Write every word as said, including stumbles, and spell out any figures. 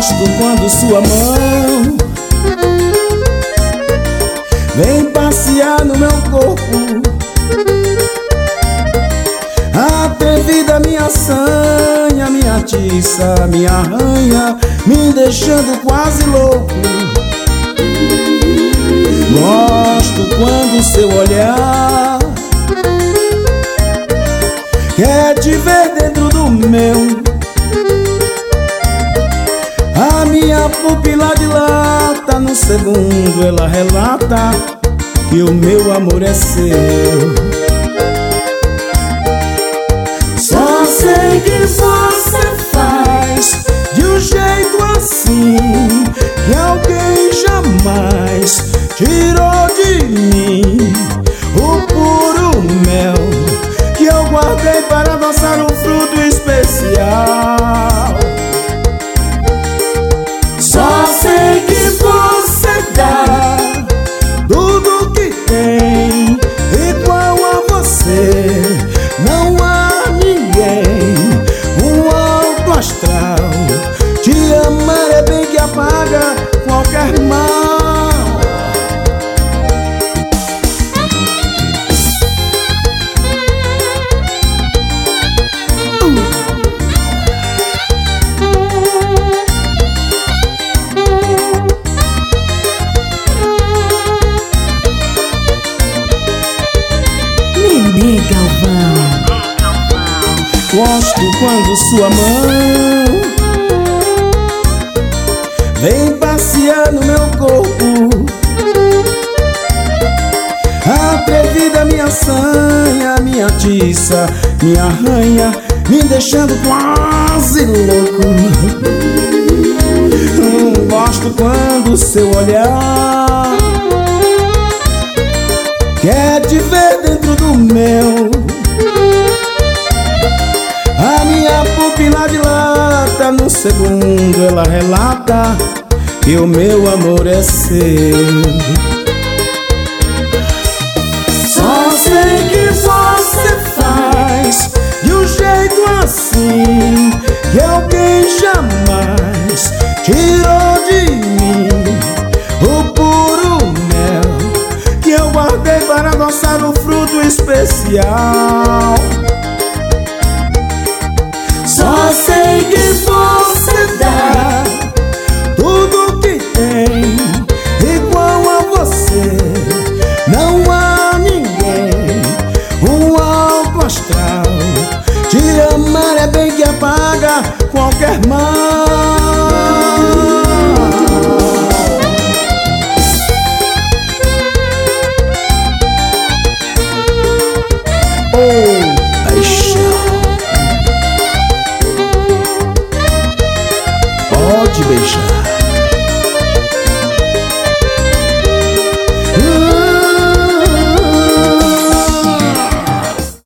Gosto quando sua mão vem passear no meu corpo, atrevida, minha sanha, minha atiça, me arranha, me deixando quase louco. Gosto quando seu olhar quer te ver dentro do meu. A minha pupila dilata, no segundo ela relata que o meu amor é seu. Só sei que você faz de um jeito assim que alguém jamais tirou de mim o puro mel que eu guardei para adoçar um fruto especial. Só sei que você dá tudo que tem, igual a você não há ninguém. Um alto astral, te amar é bem que apaga qualquer mal. Nenê Galvão. Gosto quando sua mão vem passear no meu corpo, atrevida, minha sanha, minha atiça, me arranha, me deixando quase louco. Hum, gosto quando seu olhar quer te ver dentro do meu. A minha pupila dilata, no segundo ela relata que o meu amor é seu. Só sei que você faz de um jeito assim que alguém jamais tirou de mim o puro mel que eu guardei para adoçar um fruto especial. Só sei que você dá tudo que tem, igual a você não há ninguém. Um alto astral, te amar é bem que apaga qualquer mal. Oh, paixão, pode beijar.